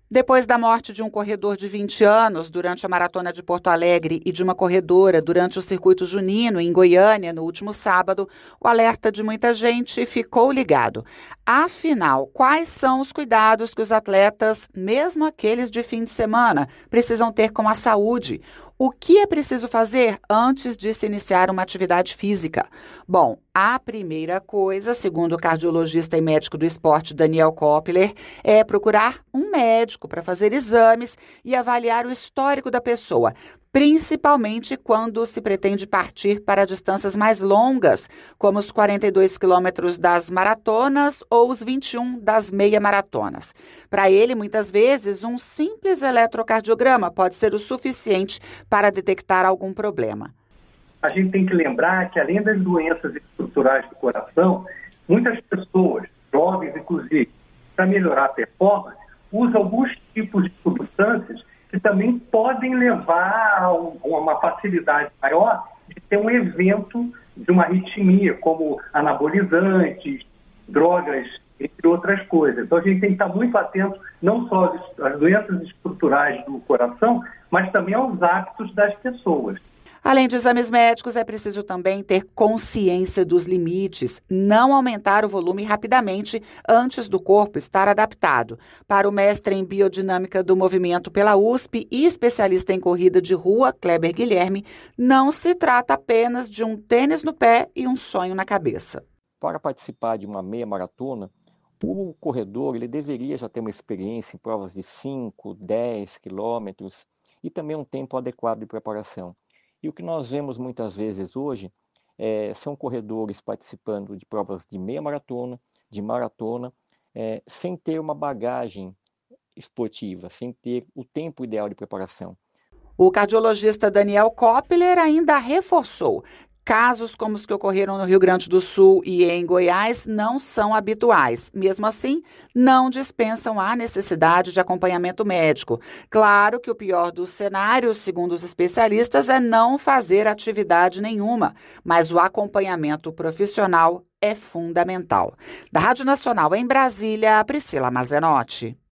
Depois da morte de um corredor de 20 anos durante a Maratona de Porto Alegre e de uma corredora durante o Circuito Junino em Goiânia no último sábado, o alerta de muita gente ficou ligado. Afinal, quais são os cuidados que os atletas, mesmo aqueles de fim de semana, precisam ter com a saúde? O que é preciso fazer antes de se iniciar uma atividade física? Bom, a primeira coisa, segundo o cardiologista e médico do esporte Daniel Kopler, é procurar um médico para fazer exames e avaliar o histórico da pessoa, principalmente quando se pretende partir para distâncias mais longas, como os 42 quilômetros das maratonas ou os 21 das meia-maratonas. Para ele, muitas vezes, um simples eletrocardiograma pode ser o suficiente para detectar algum problema. A gente tem que lembrar que, além das doenças estruturais do coração, muitas pessoas, jovens inclusive, para melhorar a performance, usam alguns tipos de substâncias que também podem levar a uma facilidade maior de ter um evento de uma arritmia, como anabolizantes, drogas, entre outras coisas. Então a gente tem que estar muito atento não só às doenças estruturais do coração, mas também aos hábitos das pessoas. Além de exames médicos, é preciso também ter consciência dos limites, não aumentar o volume rapidamente antes do corpo estar adaptado. Para o mestre em biodinâmica do movimento pela USP e especialista em corrida de rua, Kleber Guilherme, não se trata apenas de um tênis no pé e um sonho na cabeça. Para participar de uma meia maratona, o corredor ele deveria já ter uma experiência em provas de 5, 10 quilômetros e também um tempo adequado de preparação. E o que nós vemos muitas vezes hoje são corredores participando de provas de meia maratona, de maratona, sem ter uma bagagem esportiva, sem ter o tempo ideal de preparação. O cardiologista Daniel Kopler ainda reforçou: casos como os que ocorreram no Rio Grande do Sul e em Goiás não são habituais. Mesmo assim, não dispensam a necessidade de acompanhamento médico. Claro que o pior dos cenários, segundo os especialistas, é não fazer atividade nenhuma, mas o acompanhamento profissional é fundamental. Da Rádio Nacional em Brasília, Priscila Mazenotti.